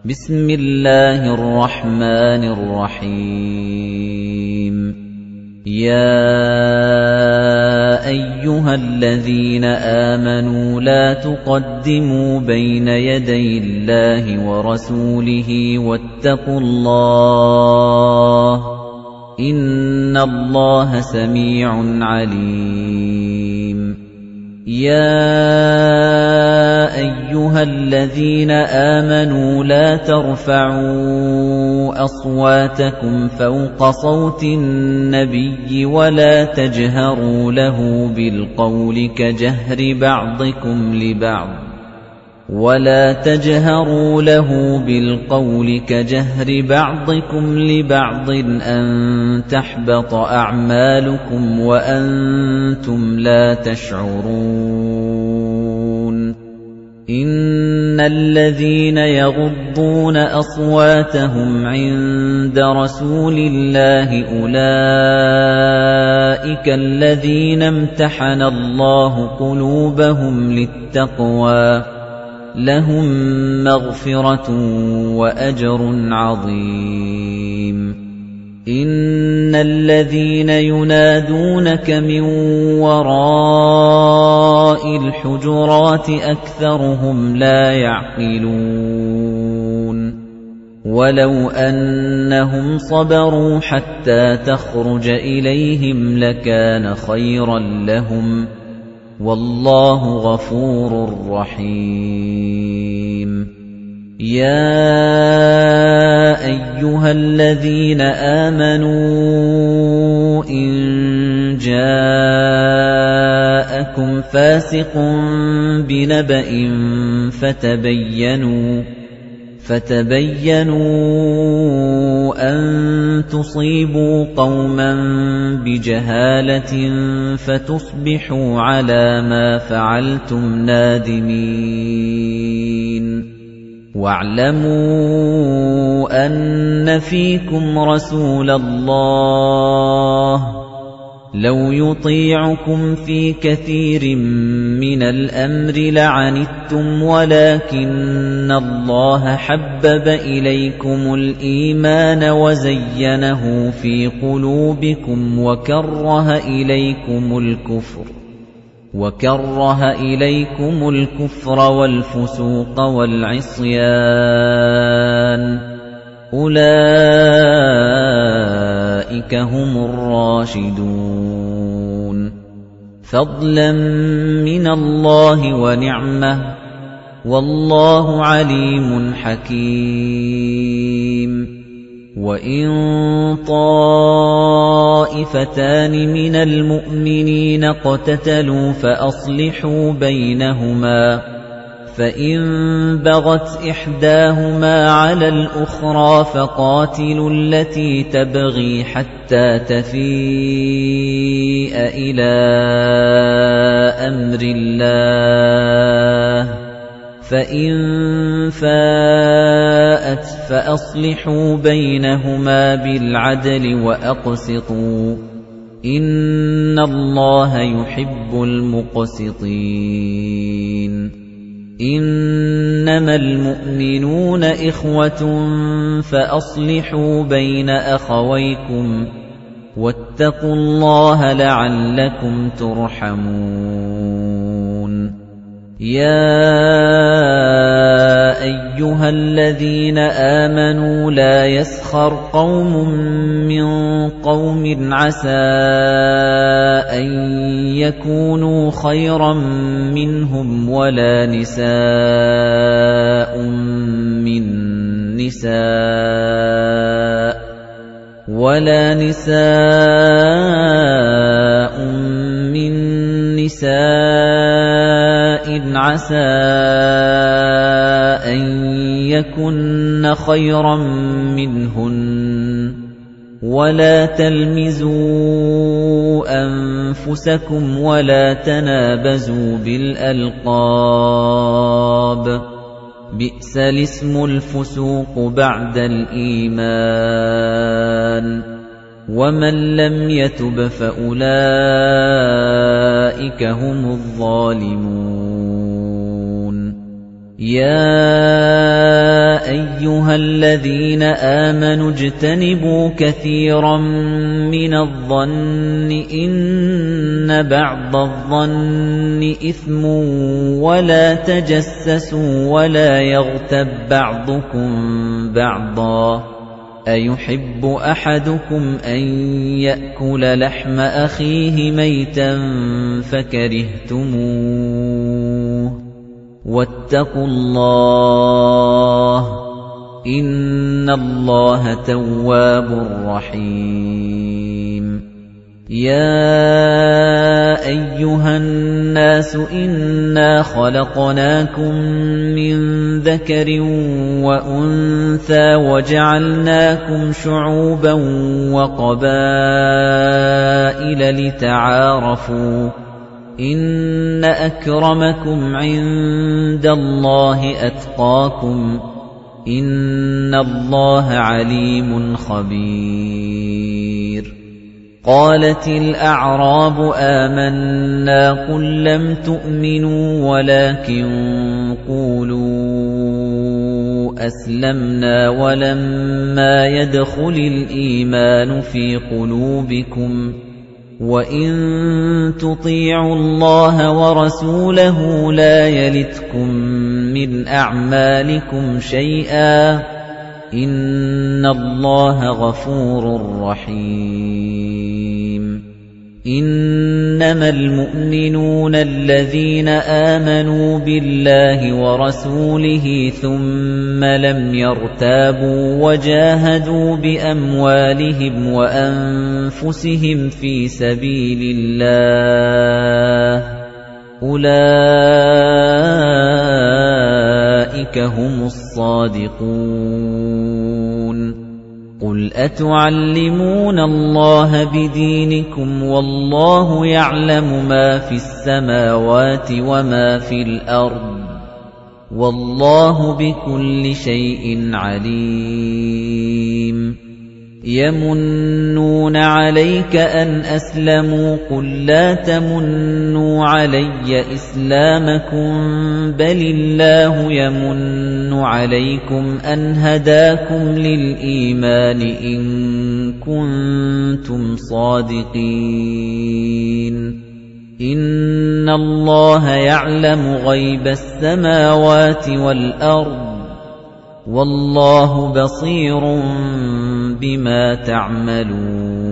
بسم الله الرحمن الرحيم يا أيها الذين آمنوا لا تقدموا بين يدي الله ورسوله واتقوا الله إن الله سميع عليم يا أيها الذين آمنوا لا ترفعوا أصواتكم فوق صوت النبي ولا تجهروا له بالقول كجهر بعضكم لبعض أن تحبط أعمالكم وأنتم لا تشعرون إن الذين يغضون أصواتهم عند رسول الله أولئك الذين امتحن الله قلوبهم للتقوى لهم مغفرة وأجر عظيم إن الذين ينادونك من وراء الحجرات أكثرهم لا يعقلون ولو أنهم صبروا حتى تخرج إليهم لكان خيرا لهم والله غفور رحيم يا أيها الذين آمنوا إن جاءكم فاسق بنبأ فتبينوا أن تصيبوا قوما بجهالة فتصبحوا على ما فعلتم نادمين واعلموا أن فيكم رسول الله لو يطيعكم في كثير من الأمر لعنتم ولكن الله حبب إليكم الإيمان وزينه في قلوبكم وكره إليكم الكفر والفسوق والعصيان أولئك هم الراشدون فضلا من الله ونعمة والله عليم حكيم وإن طائفتان من المؤمنين اقتتلوا فأصلحوا بينهما فإن بغت إحداهما على الأخرى فقاتلوا التي تبغي حتى تفيء إلى أمر الله فإن فاءت فأصلحوا بينهما بالعدل وأقسطوا إن الله يحب المقسطين إنما المؤمنون إخوة فأصلحوا بين أخويكم واتقوا الله لعلكم ترحمون يا أيها الذين آمنوا لا يسخر قوم من قوم عسى أن يكونوا خيرا منهم ولا نساء من نساء عسى أن يكن خيرا منهن ولا تلمزوا أنفسكم ولا تنابزوا بالألقاب بئس الاسم الفسوق بعد الإيمان ومن لم يتب فأولئك هم الظالمون يَا أَيُّهَا الَّذِينَ آمَنُوا اجْتَنِبُوا كَثِيرًا مِنَ الظَّنِّ إِنَّ بَعْضَ الظَّنِّ إِثْمٌ وَلَا تَجَسَّسُوا وَلَا يَغْتَب بَّعْضُكُم بَعْضًا أَيُحِبُّ أَحَدُكُمْ أَن يَأْكُلَ لَحْمَ أَخِيهِ مَيْتًا فَكَرِهْتُمُوهُ وَاتَّقُوا اللَّهَ إِنَّ اللَّهَ تَوَّابٌ رَّحِيمٌ يَا أَيُّهَا النَّاسُ إِنَّا خَلَقْنَاكُم مِّن ذَكَرٍ وَأُنثَىٰ وَجَعَلْنَاكُمْ شُعُوبًا وَقَبَائِلَ لِتَعَارَفُوا إِنَّ أَكْرَمَكُمْ عِندَ اللَّهِ أَتْقَاكُمْ إِنَّ اللَّهَ عَلِيمٌ خَبِيرٌ قَالَتِ الْأَعْرَابُ آمَنَّا قُل لَّمْ تُؤْمِنُوا وَلَكِن قُولُوا أَسْلَمْنَا وَلَمَّا يَدْخُلِ الْإِيمَانُ فِي قُلُوبِكُمْ وَإِن تُطِيعُوا اللَّهَ وَرَسُولَهُ لَا يَلِتْكُم مِّنْ أَعْمَالِكُمْ شَيْئًا إِنَّ اللَّهَ غَفُورٌ رَّحِيمٌ إِنَّمَا الْمُؤْمِنُونَ الَّذِينَ آمَنُوا بِاللَّهِ وَرَسُولِهِ ثُمَّ لَمْ يَرْتَابُوا وَجَاهَدُوا بِأَمْوَالِهِمْ وَأَنفُسِهِمْ فِي سَبِيلِ اللَّهِ أُولَئِكَ هُمُ الصَّادِقُونَ قُلْ أَتُعَلِّمُونَ اللَّهَ بِدِينِكُمْ وَاللَّهُ يَعْلَمُ مَا فِي السَّمَاوَاتِ وَمَا فِي الْأَرْضِ وَاللَّهُ بِكُلِّ شَيْءٍ عَلِيمٌ يَمُنُّونَ عَلَيْكَ أَنْ أَسْلَمُوا قُل لَّا تَمُنُّوا عَلَيَّ إِسْلَامَكُم بَلِ اللَّهُ يَمُنُّ عَلَيْكُمْ أَنْ هَدَاكُمْ لِلْإِيمَانِ إِن كُنتُمْ صَادِقِينَ إِنَّ اللَّهَ يَعْلَمُ غَيْبَ السَّمَاوَاتِ وَالْأَرْضِ وَاللَّهُ بَصِيرٌ بِمَا تَعْمَلُونَ